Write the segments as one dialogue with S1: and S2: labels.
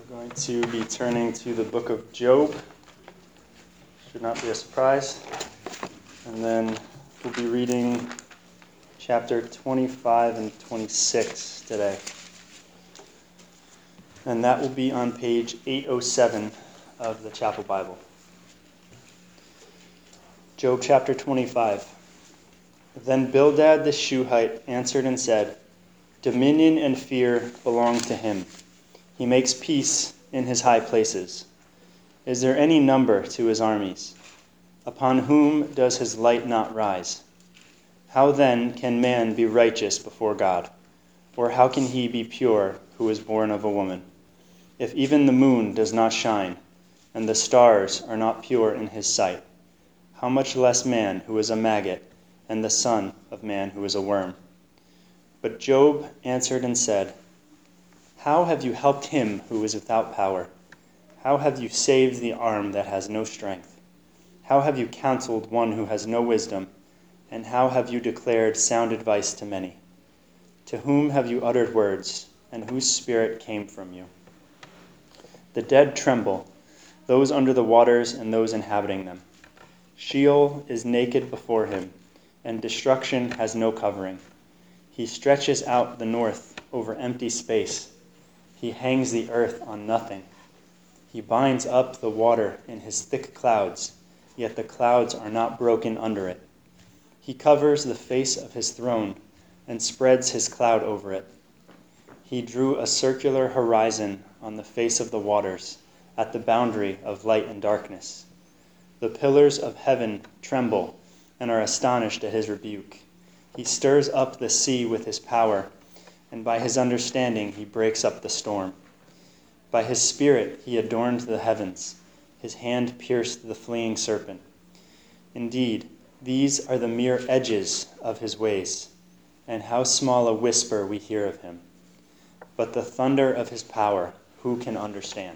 S1: We're going to be turning to the book of Job. Should not be a surprise. And then we'll be reading chapter 25 and 26 today. And that will be on page 807 of the Chapel Bible. Job chapter 25. Then Bildad the Shuhite answered and said, "Dominion and fear belong to him. He makes peace in his high places. Is there any number to his armies? Upon whom does his light not rise? How then can man be righteous before God? Or how can he be pure who is born of a woman? If even the moon does not shine, and the stars are not pure in his sight, how much less man who is a maggot, and the son of man who is a worm?" But Job answered and said, "How have you helped him who is without power? How have you saved the arm that has no strength? How have you counseled one who has no wisdom? And how have you declared sound advice to many? To whom have you uttered words, and whose spirit came from you? The dead tremble, those under the waters and those inhabiting them. Sheol is naked before him, and destruction has no covering. He stretches out the north over empty space. He hangs the earth on nothing. He binds up the water in his thick clouds, yet the clouds are not broken under it. He covers the face of his throne and spreads his cloud over it. He drew a circular horizon on the face of the waters, at the boundary of light and darkness. The pillars of heaven tremble and are astonished at his rebuke. He stirs up the sea with his power, and by his understanding he breaks up the storm. By his spirit he adorned the heavens. His hand pierced the fleeing serpent. Indeed, these are the mere edges of his ways, and how small a whisper we hear of him. But the thunder of his power, who can understand?"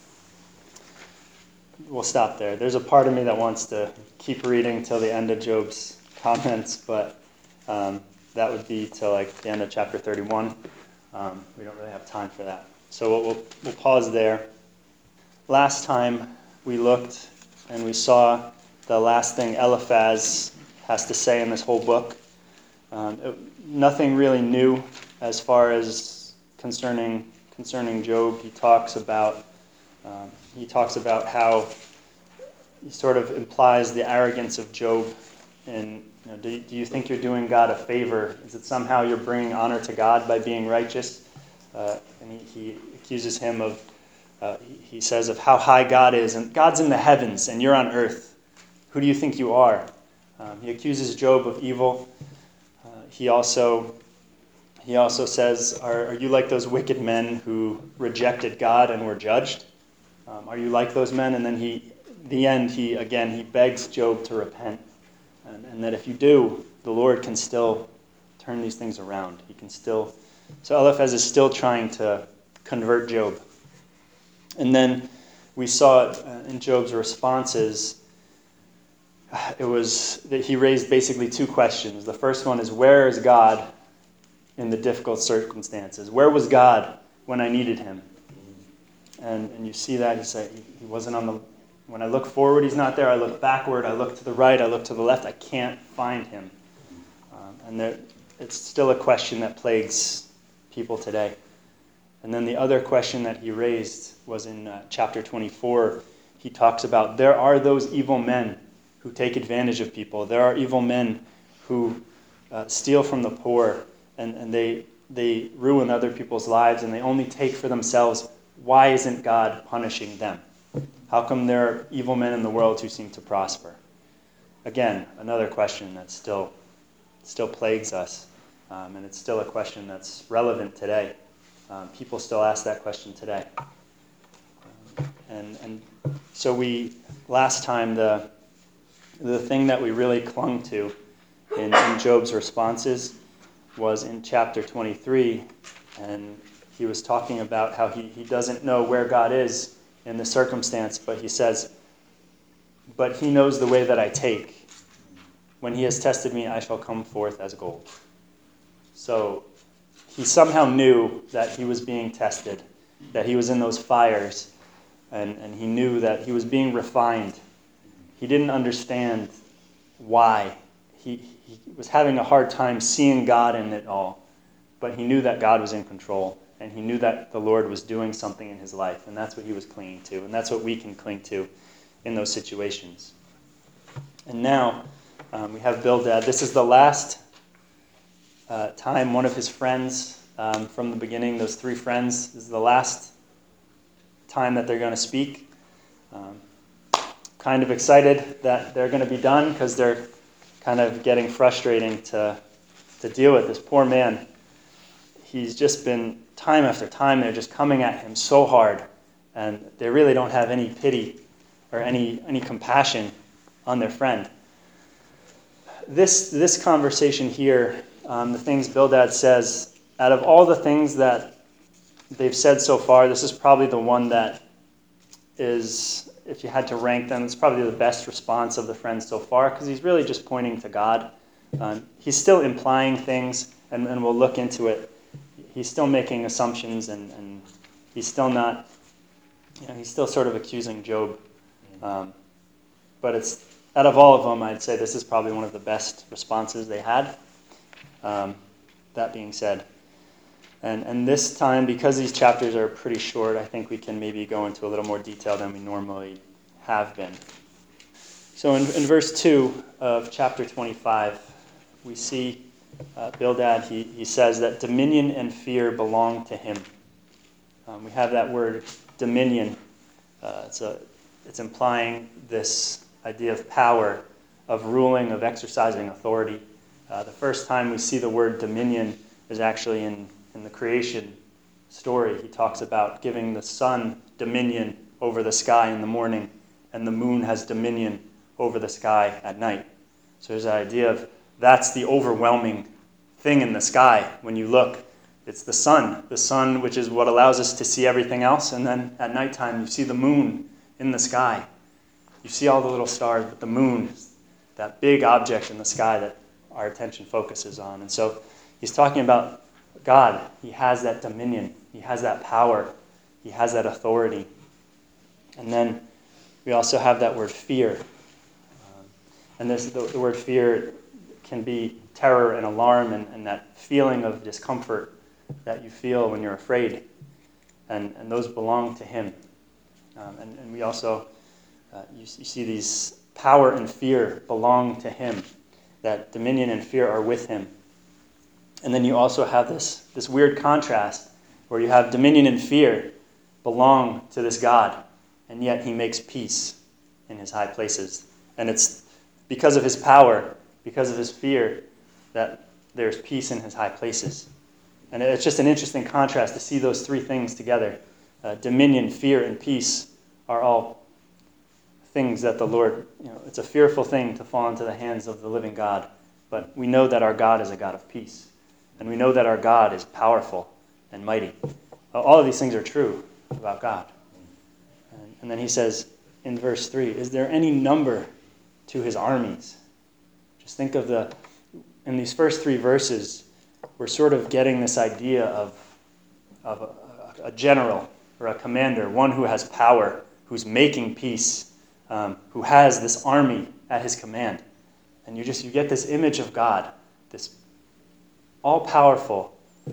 S1: We'll stop there. There's a part of me that wants to keep reading till the end of Job's comments, but that would be till like the end of chapter 31. We don't really have time for that. So we'll pause there. Last time we looked and we saw the last thing Eliphaz has to say in this whole book. Nothing really new as far as concerning Job. He talks about how he sort of implies the arrogance of Job. And do you think you're doing God a favor? Is it somehow you're bringing honor to God by being righteous? And he accuses him of, he says of how high God is. And God's in the heavens and you're on earth. Who do you think you are? He accuses Job of evil. He also says, are you like those wicked men who rejected God and were judged? Are you like those men? And then he begs Job to repent. And that if you do, the Lord can still turn these things around. So Eliphaz is still trying to convert Job. And then we saw in Job's responses, it was that he raised basically two questions. The first one is, where is God in the difficult circumstances? Where was God when I needed him? And you see that, he wasn't on the... When I look forward, he's not there. I look backward. I look to the right. I look to the left. I can't find him. It's still a question that plagues people today. And then the other question that he raised was in chapter 24. He talks about there are those evil men who take advantage of people. There are evil men who steal from the poor, and they ruin other people's lives, and they only take for themselves. Why isn't God punishing them? How come there are evil men in the world who seem to prosper? Again, another question that still plagues us, and it's still a question that's relevant today. People still ask that question today. And so last time, the thing that we really clung to in Job's responses was in chapter 23, and he was talking about how he doesn't know where God is in the circumstance, but he says, "But he knows the way that I take. When he has tested me, I shall come forth as gold." So he somehow knew that he was being tested, that he was in those fires, and he knew that he was being refined. He didn't understand why. He was having a hard time seeing God in it all, but he knew that God was in control, and he knew that the Lord was doing something in his life, and that's what he was clinging to, and that's what we can cling to in those situations. And now we have Bildad. This is the last time one of his friends from the beginning, those three friends, this is the last time that they're going to speak. Kind of excited that they're going to be done because they're kind of getting frustrating to deal with. This poor man, he's just been, time after time, they're just coming at him so hard, and they really don't have any pity or any compassion on their friend. This conversation here, the things Bildad says, out of all the things that they've said so far, this is probably the one that is, if you had to rank them, it's probably the best response of the friends so far, because he's really just pointing to God. He's still implying things, and we'll look into it. He's still making assumptions, and he's still not, he's still sort of accusing Job. But it's, out of all of them, I'd say this is probably one of the best responses they had. That being said, and this time, because these chapters are pretty short, I think we can maybe go into a little more detail than we normally have been. So in verse 2 of chapter 25, we see Bildad, he says that dominion and fear belong to him. We have that word dominion. It's implying this idea of power, of ruling, of exercising authority. The first time we see the word dominion is actually in the creation story. He talks about giving the sun dominion over the sky in the morning, and the moon has dominion over the sky at night. So there's that idea of that's the overwhelming thing in the sky. When you look, it's the sun, which is what allows us to see everything else, and then at nighttime you see the moon in the sky. You see all the little stars, but the moon, that big object in the sky that our attention focuses on. And so he's talking about God. He has that dominion. He has that power. He has that authority. And then we also have that word fear. And the word fear can be terror and alarm and that feeling of discomfort that you feel when you're afraid. And those belong to him. And we also, you see these power and fear belong to him. That dominion and fear are with him. And then you also have this weird contrast where you have dominion and fear belong to this God, and yet he makes peace in his high places. And it's because of his power, because of his fear, that there's peace in his high places. And it's just an interesting contrast to see those three things together. Dominion, fear, and peace are all things that the Lord, it's a fearful thing to fall into the hands of the living God. But we know that our God is a God of peace. And we know that our God is powerful and mighty. All of these things are true about God. And then he says in verse 3, is there any number to his armies? Just think of in these first three verses, we're sort of getting this idea of a general or a commander, one who has power, who's making peace, who has this army at his command. And you get this image of God, this all-powerful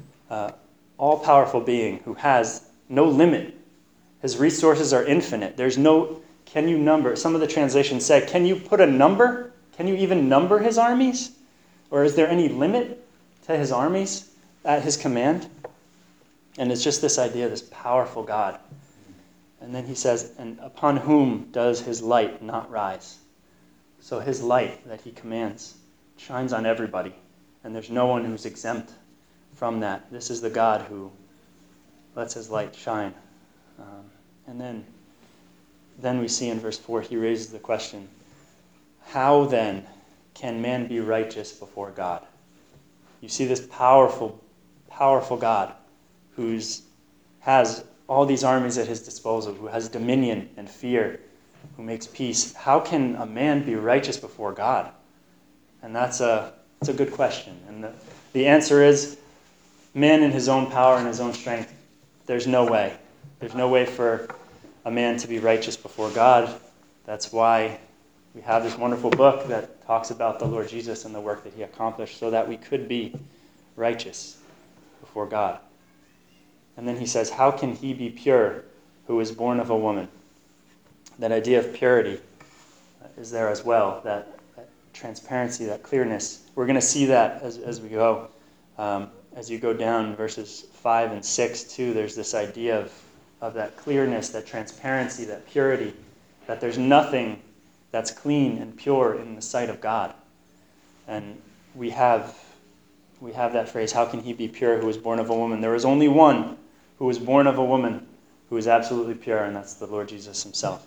S1: being who has no limit. His resources are infinite. Can you number? Some of the translations say, can you put a number? Can you even number his armies? Or is there any limit to his armies at his command? And it's just this idea, this powerful God. And then he says, and upon whom does his light not rise? So his light that he commands shines on everybody. And there's no one who's exempt from that. This is the God who lets his light shine. And then we see in verse 4, he raises the question, how then can man be righteous before God? You see this powerful, powerful God who has all these armies at his disposal, who has dominion and fear, who makes peace. How can a man be righteous before God? And that's a good question. And the answer is, man in his own power and his own strength, there's no way. There's no way for a man to be righteous before God. That's why we have this wonderful book that talks about the Lord Jesus and the work that he accomplished so that we could be righteous before God. And then he says, how can he be pure who is born of a woman? That idea of purity is there as well, that transparency, that clearness. We're going to see that as we go. As you go down verses 5 and 6 too, there's this idea of that clearness, that transparency, that purity, that there's nothing that's clean and pure in the sight of God. And we have that phrase, how can he be pure who was born of a woman? There is only one who was born of a woman who is absolutely pure, and that's the Lord Jesus himself.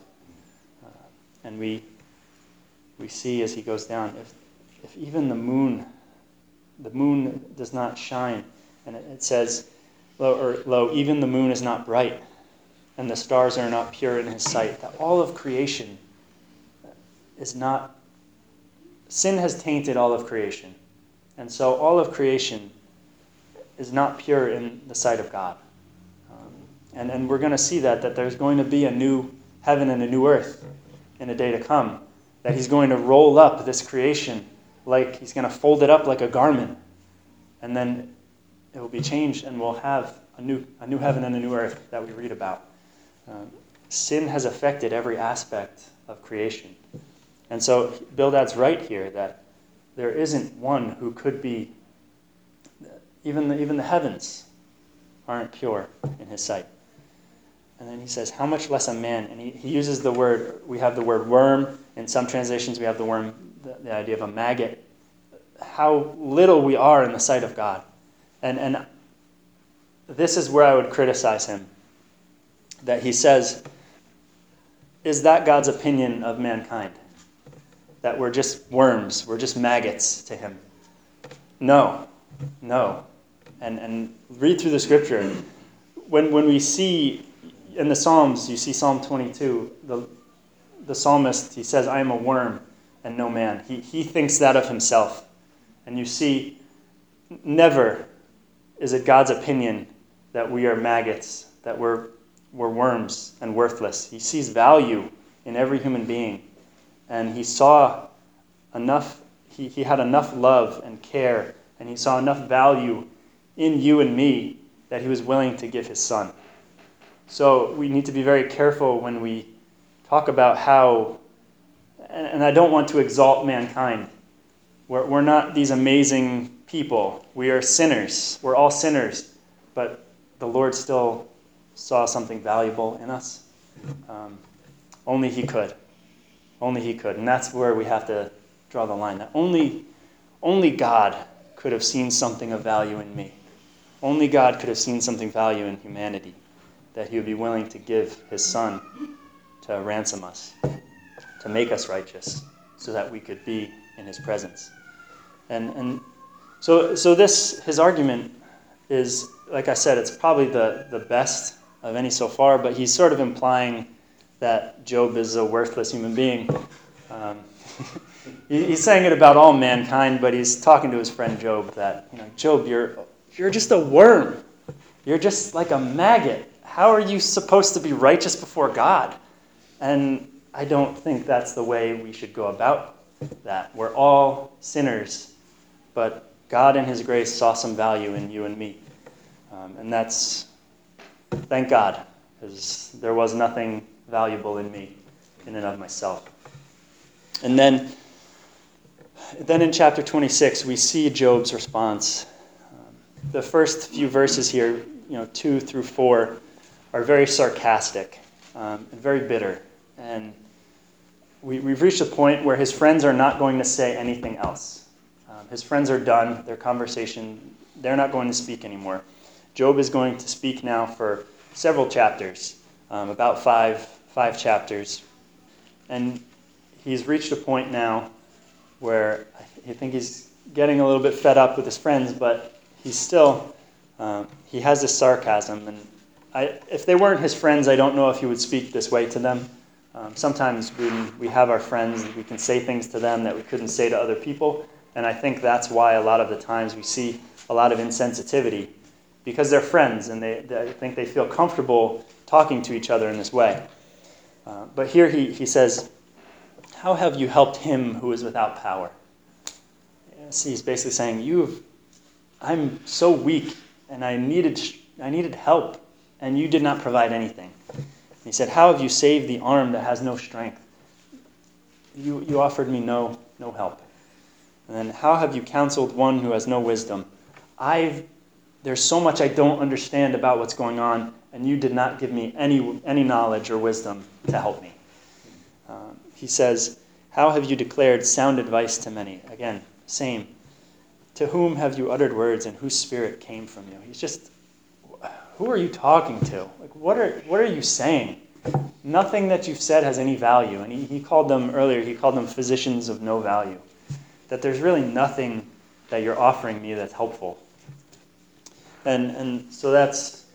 S1: And we see as he goes down, if even the moon does not shine, and it says, lo, even the moon is not bright, and the stars are not pure in his sight, that all of creation is not, sin has tainted all of creation. And so all of creation is not pure in the sight of God. And we're going to see that there's going to be a new heaven and a new earth in a day to come, that he's going to roll up this creation like he's going to fold it up like a garment, and then it will be changed and we'll have a new heaven and a new earth that we read about. Sin has affected every aspect of creation. And so Bildad's right here that there isn't one who could be, even the heavens aren't pure in his sight. And then he says, how much less a man? And he uses the word, we have the word worm. In some translations we have the worm, the idea of a maggot. How little we are in the sight of God. And this is where I would criticize him. That he says, is that God's opinion of mankind? That we're just worms, we're just maggots to him? No. And read through the scripture. When we see in the Psalms, you see Psalm 22, the psalmist, he says, I am a worm and no man. He thinks that of himself. And you see, never is it God's opinion that we are maggots, that we're worms and worthless. He sees value in every human being. And he saw enough, he had enough love and care, and he saw enough value in you and me that he was willing to give his son. So we need to be very careful when we talk about how, and I don't want to exalt mankind. We're not these amazing people. We are sinners. We're all sinners. But the Lord still saw something valuable in us. Only he could. Only he could. And that's where we have to draw the line. That only God could have seen something of value in me. Only God could have seen something value in humanity, that he would be willing to give his son to ransom us, to make us righteous, so that we could be in his presence. And so this, his argument is, like I said, it's probably the best of any so far, but he's sort of implying that Job is a worthless human being. He's saying it about all mankind, but he's talking to his friend Job that, Job, you're just a worm. You're just like a maggot. How are you supposed to be righteous before God? And I don't think that's the way we should go about that. We're all sinners, but God in his grace saw some value in you and me. And that's, thank God, because there was nothing valuable in me in and of myself. And then in chapter 26, we see Job's response. The first few verses here, 2 through 4, are very sarcastic and very bitter. And we've reached a point where his friends are not going to say anything else. His friends are done. Their conversation, they're not going to speak anymore. Job is going to speak now for several chapters, about five chapters. And he's reached a point now where I think he's getting a little bit fed up with his friends, but he's still, he has this sarcasm. And if they weren't his friends, I don't know if he would speak this way to them. Sometimes when we have our friends, we can say things to them that we couldn't say to other people. And I think that's why a lot of the times we see a lot of insensitivity because they're friends and I think they feel comfortable talking to each other in this way. But here he says, how have you helped him who is without power? Yes, he's basically saying, I'm so weak and I needed help and you did not provide anything. He said, how have you saved the arm that has no strength? You offered me no help. And then how have you counseled one who has no wisdom? There's so much I don't understand about what's going on, and you did not give me any knowledge or wisdom to help me. He says, how have you declared sound advice to many? Again, same. To whom have you uttered words, and whose spirit came from you? He's just, who are you talking to? Like, what are you saying? Nothing that you've said has any value. And he called them earlier, he called them physicians of no value. That there's really nothing that you're offering me that's helpful. And so that's,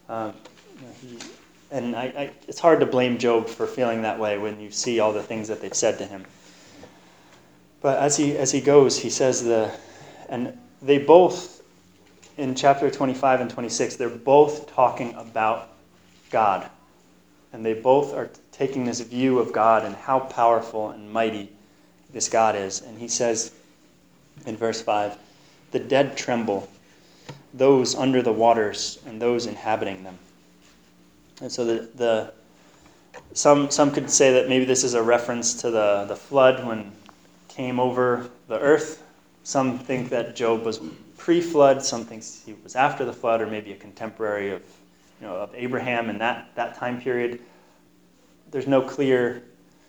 S1: it's hard to blame Job for feeling that way when you see all the things that they've said to him. But as he goes, he says and they both, in chapter 25 and 26, they're both talking about God. And they both are taking this view of God and how powerful and mighty this God is. And he says in verse 5, the dead tremble, those under the waters and those inhabiting them. And so some could say that maybe this is a reference to the flood when came over the earth. Some think that Job was pre-flood. Some think he was after the flood, or maybe a contemporary of Abraham in that time period. There's no clear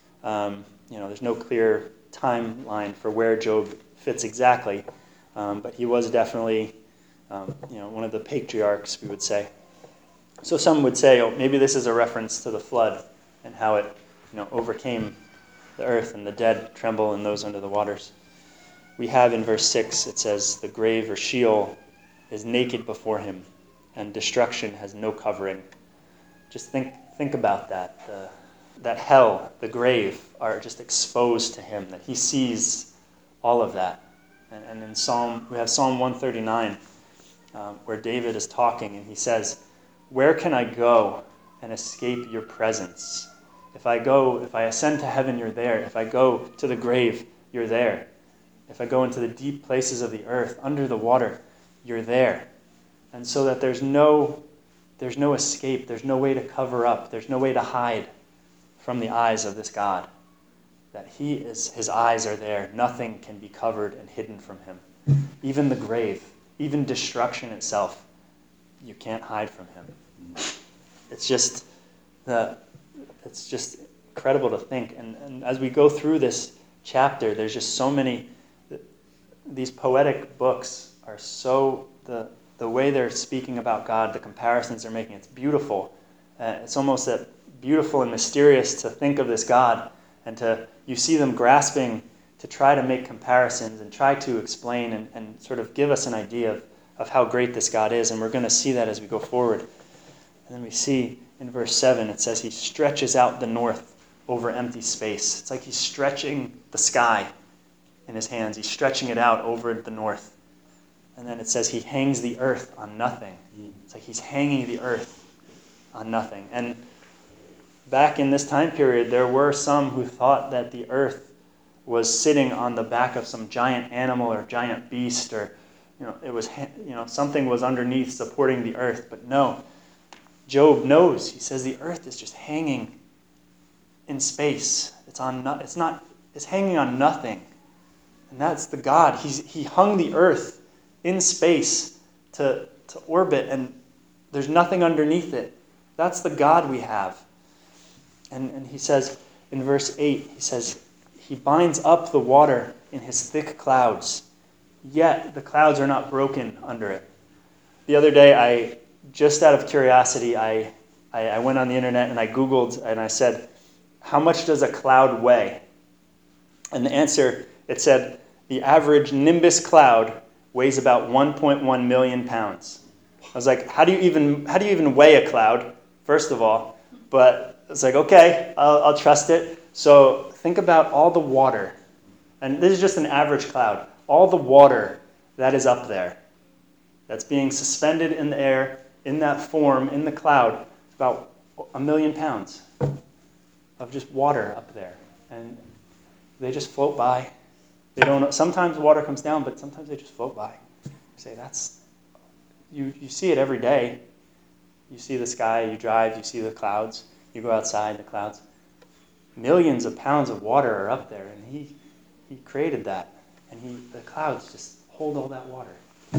S1: timeline for where Job fits exactly, but he was definitely one of the patriarchs, we would say. So some would say, maybe this is a reference to the flood and how it overcame the earth, and the dead tremble and those under the waters. We have in verse 6, it says, the grave or Sheol is naked before him, and destruction has no covering. Just think about that. That hell, the grave, are just exposed to him, that he sees all of that. And in we have Psalm 139, where David is talking, and he says, where can I go and escape your presence? If I ascend to heaven, you're there. If I go to the grave, you're there. If I go into the deep places of the earth, under the water, you're there. And so that there's no escape, there's no way to cover up, there's no way to hide from the eyes of this God. That his eyes are there. Nothing can be covered and hidden from him. Even the grave, even destruction itself, you can't hide from him. It's just incredible to think. And as we go through this chapter, there's just so many. These poetic books are so, the way they're speaking about God, the comparisons they're making, it's beautiful. It's almost that beautiful and mysterious to think of this God, and you see them grasping to try to make comparisons and try to explain and sort of give us an idea of how great this God is. And we're going to see that as we go forward. And then we see in verse 7, it says he stretches out the north over empty space. It's like he's stretching the sky in his hands. He's stretching it out over the north. And then it says he hangs the earth on nothing. It's like he's hanging the earth on nothing. And back in this time period, there were some who thought that the earth was sitting on the back of some giant animal or giant beast, or it was something was underneath supporting the earth. But no, Job knows. He says the earth is just hanging in space. It's hanging on nothing. And that's the God. He hung the earth in space to orbit, and there's nothing underneath it. That's the God we have. And he says in verse 8, he says, he binds up the water in his thick clouds, yet the clouds are not broken under it. The other day, just out of curiosity, I went on the internet and I Googled and I said, how much does a cloud weigh? And the answer, it said, the average Nimbus cloud weighs about 1.1 million pounds. I was like, how do you even weigh a cloud, first of all? But it's like, okay, I'll trust it. So think about all the water. And this is just an average cloud. All the water that is up there. that's being suspended in the air, in that form, in the cloud. It's about 1 million pounds of just water up there. And they just float by. They don't. Sometimes water comes down, but sometimes they just float by. You say, you see it every day. You see the sky, you drive, you see the clouds. You go outside, the clouds. Millions of pounds of water are up there, and he created that. And the clouds just hold all that water.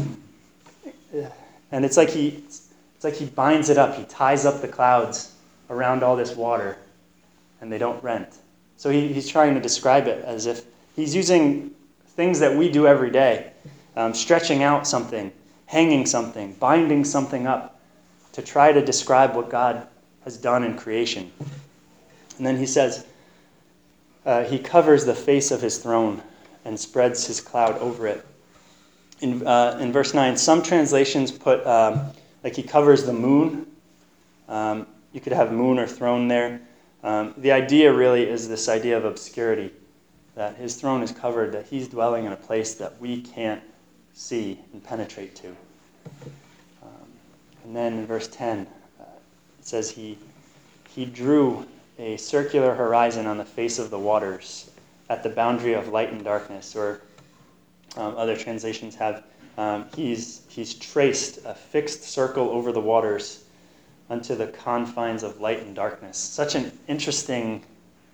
S1: And it's like he binds it up. He ties up the clouds around all this water, and they don't rent. So he's trying to describe it as if he's using things that we do every day, stretching out something, hanging something, binding something up, to try to describe what God has done in creation. And then he says, he covers the face of his throne and spreads his cloud over it. In verse 9, some translations put, like he covers the moon. You could have moon or throne there. The idea really is this idea of obscurity, that his throne is covered, that he's dwelling in a place that we can't see and penetrate to. And then in verse 10, it says he drew a circular horizon on the face of the waters at the boundary of light and darkness, or other translations have, he's traced a fixed circle over the waters unto the confines of light and darkness. Such an interesting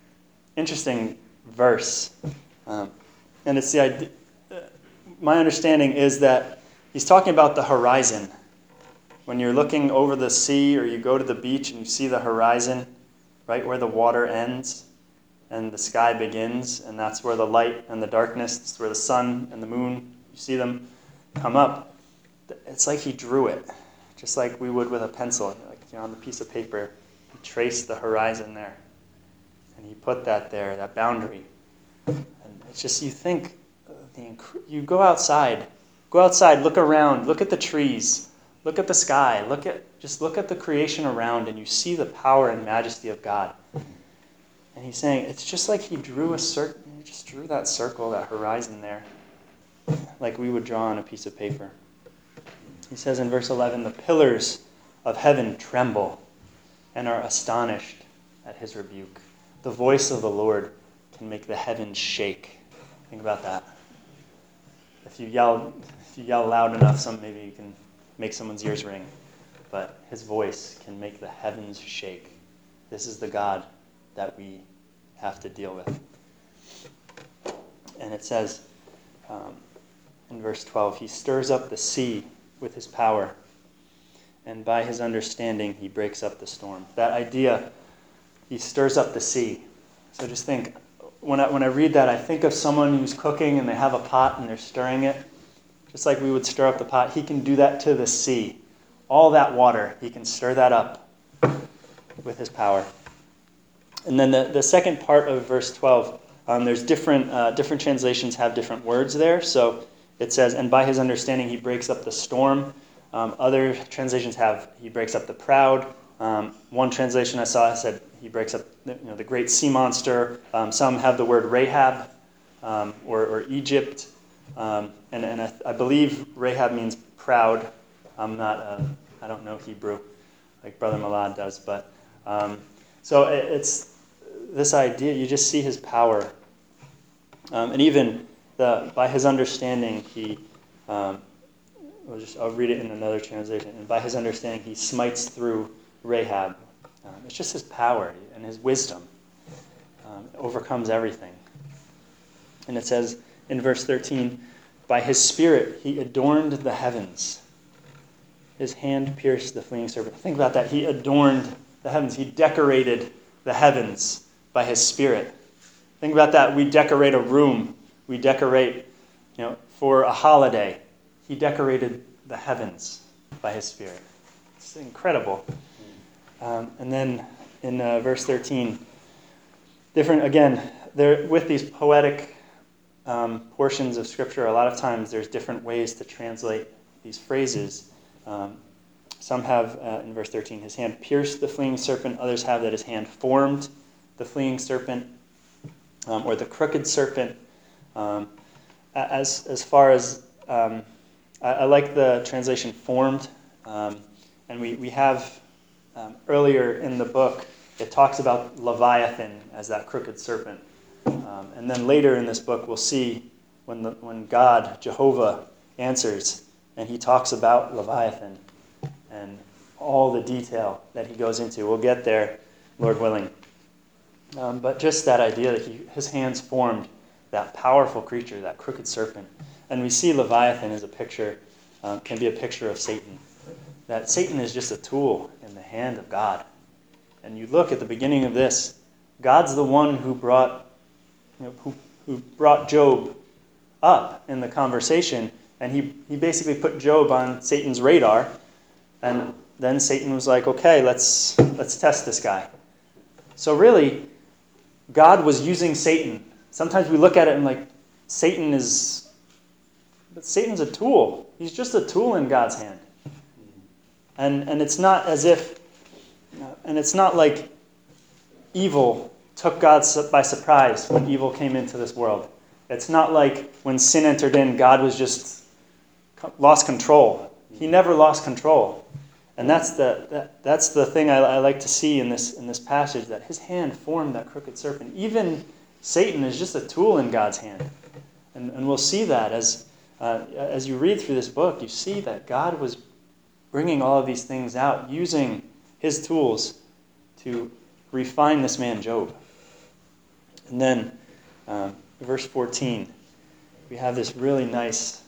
S1: verse. And it's the idea, my understanding is that he's talking about the horizon. When you're looking over the sea, or you go to the beach and you see the horizon, right where the water ends and the sky begins, and that's where the light and the darkness, that's where the sun and the moon, you see them come up. It's like he drew it, just like we would with a pencil, on the piece of paper. He traced the horizon there, and he put that there, that boundary. And it's just, you think, you go outside, look around, look at the trees, look at the sky, look at the creation around, and you see the power and majesty of God. And he's saying, it's just like he drew that circle, that horizon there, like we would draw on a piece of paper. He says in verse 11, the pillars of heaven tremble and are astonished at his rebuke. The voice of the Lord can make the heavens shake. Think about that. If you yell loud enough, maybe you can make someone's ears ring. But his voice can make the heavens shake. This is the God that we have to deal with. And it says in verse 12, he stirs up the sea with his power, and by his understanding he breaks up the storm. That idea, he stirs up the sea. So just think, when I read that, I think of someone who's cooking and they have a pot and they're stirring it. Just like we would stir up the pot, he can do that to the sea. All that water, he can stir that up with his power. And then the second part of verse 12, there's different translations have different words there. So it says, and by his understanding he breaks up the storm. Other translations have, he breaks up the proud. One translation I saw said he breaks up the great sea monster. Some have the word Rahab or Egypt. And I believe Rahab means proud. I don't know Hebrew like Brother Malad does, but so it's this idea. You just see his power, and even by his understanding, I'll read it in another translation. And by his understanding, he smites through Rahab. It's just his power and his wisdom overcomes everything. And it says in verse 13, by his spirit he adorned the heavens. His hand pierced the fleeing serpent. Think about that. He adorned the heavens. He decorated the heavens by his spirit. Think about that. We decorate a room. We decorate, for a holiday. He decorated the heavens by his spirit. It's incredible. And then in verse 13, different, again, there with these poetic portions of Scripture, a lot of times there's different ways to translate these phrases. Some have, in verse 13, his hand pierced the fleeing serpent. Others have that his hand formed the fleeing serpent, or the crooked serpent. As far as I like the translation formed, and we have earlier in the book, it talks about Leviathan as that crooked serpent. And then later in this book, we'll see when God, Jehovah, answers, and he talks about Leviathan and all the detail that he goes into. We'll get there, Lord willing. But just that idea that his hands formed that powerful creature, that crooked serpent. And we see Leviathan as a picture, can be a picture of Satan. That Satan is just a tool in the hand of God. And you look at the beginning of this, God's the one who brought Job up in the conversation, and he basically put Job on Satan's radar, and then Satan was like, okay, let's test this guy. So really, God was using Satan. Sometimes we look at it and like, Satan's a tool. He's just a tool in God's hand. And it's not as if, and it's not like evil took God by surprise when evil came into this world. It's not like when sin entered in, God was just lost control. He never lost control. And that's the thing I like to see in this passage, that his hand formed that crooked serpent. Even Satan is just a tool in God's hand. And we'll see that as you read through this book, you see that God was bringing all of these things out, using his tools to refine this man Job. And then, verse 14, we have this really nice,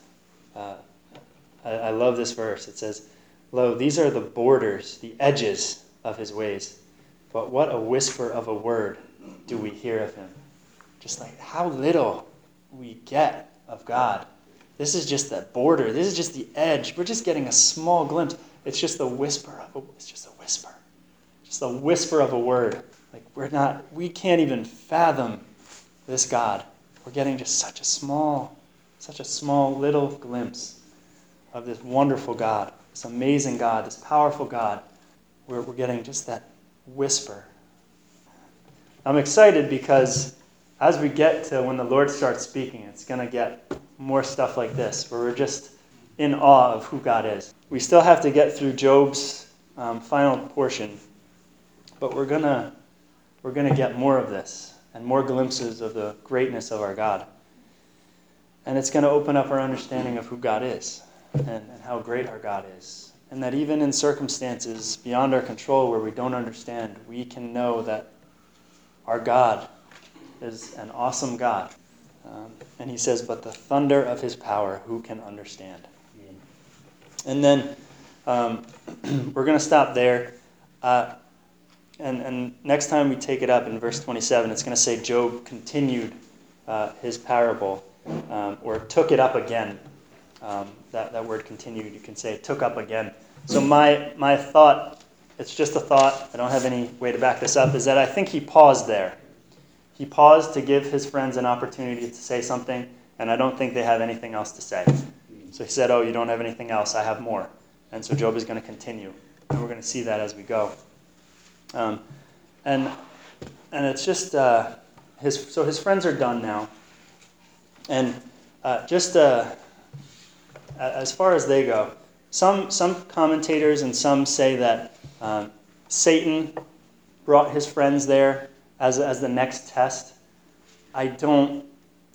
S1: I love this verse. It says, "Lo, these are the borders, the edges of his ways. But what a whisper of a word do we hear of him." Just like how little we get of God. This is just that border. This is just the edge. We're just getting a small glimpse. It's just a whisper it's just a whisper. Just a whisper of a word. Like we can't even fathom this God. We're getting just such a small little glimpse of this wonderful God, this amazing God, this powerful God. We're getting just that whisper. I'm excited because as we get to when the Lord starts speaking, it's going to get more stuff like this, where we're just in awe of who God is. We still have to get through Job's final portion, but we're gonna get more of this and more glimpses of the greatness of our God. And it's going to open up our understanding of who God is and how great our God is. And that even in circumstances beyond our control where we don't understand, we can know that our God is an awesome God. And he says, "But the thunder of his power, who can understand?" And then we're going to stop there. And next time we take it up in verse 27, it's going to say Job continued his parable, or took it up again. That word continued, you can say took up again. So my thought, it's just a thought, I don't have any way to back this up, is that I think he paused there. He paused to give his friends an opportunity to say something, and I don't think they have anything else to say. So he said, "Oh, you don't have anything else, I have more." And so Job is going to continue. And we're going to see that as we go. And it's just, his friends are done now. And as far as they go, some commentators and some say that Satan brought his friends there as the next test. I don't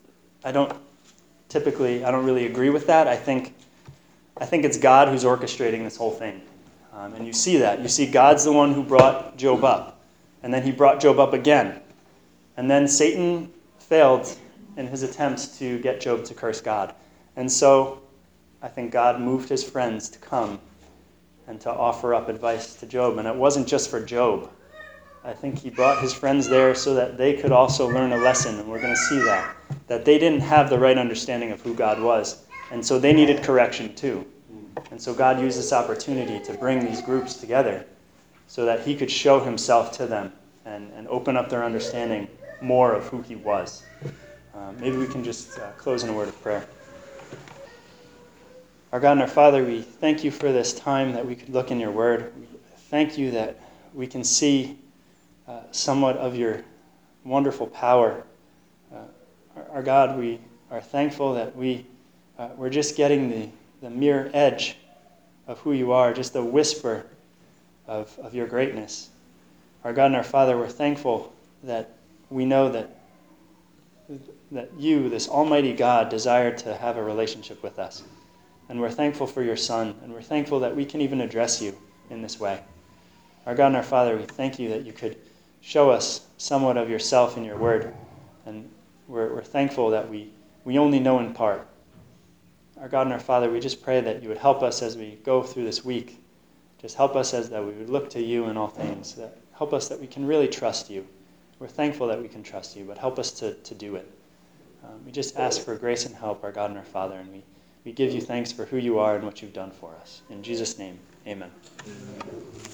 S1: really agree with that. I think it's God who's orchestrating this whole thing. And you see that. You see God's the one who brought Job up. And then he brought Job up again. And then Satan failed in his attempts to get Job to curse God. And so I think God moved his friends to come and to offer up advice to Job. And it wasn't just for Job. I think he brought his friends there so that they could also learn a lesson. And we're going to see that they didn't have the right understanding of who God was. And so they needed correction too. And so God used this opportunity to bring these groups together so that he could show himself to them and open up their understanding more of who he was. Maybe we can just close in a word of prayer. Our God and our Father, we thank you for this time that we could look in your word. We thank you that we can see somewhat of your wonderful power. Our God, we are thankful that we're just getting the mere edge of who you are, just a whisper of your greatness. Our God and our Father, we're thankful that we know that you, this almighty God, desire to have a relationship with us. And we're thankful for your Son, and we're thankful that we can even address you in this way. Our God and our Father, we thank you that you could show us somewhat of yourself in your word. And we're thankful that we only know in part. Our God and our Father, we just pray that you would help us as we go through this week. Just help us as that we would look to you in all things. Help us that we can really trust you. We're thankful that we can trust you, but help us to do it. We just ask for grace and help, our God and our Father, and we give you thanks for who you are and what you've done for us. In Jesus' name, amen.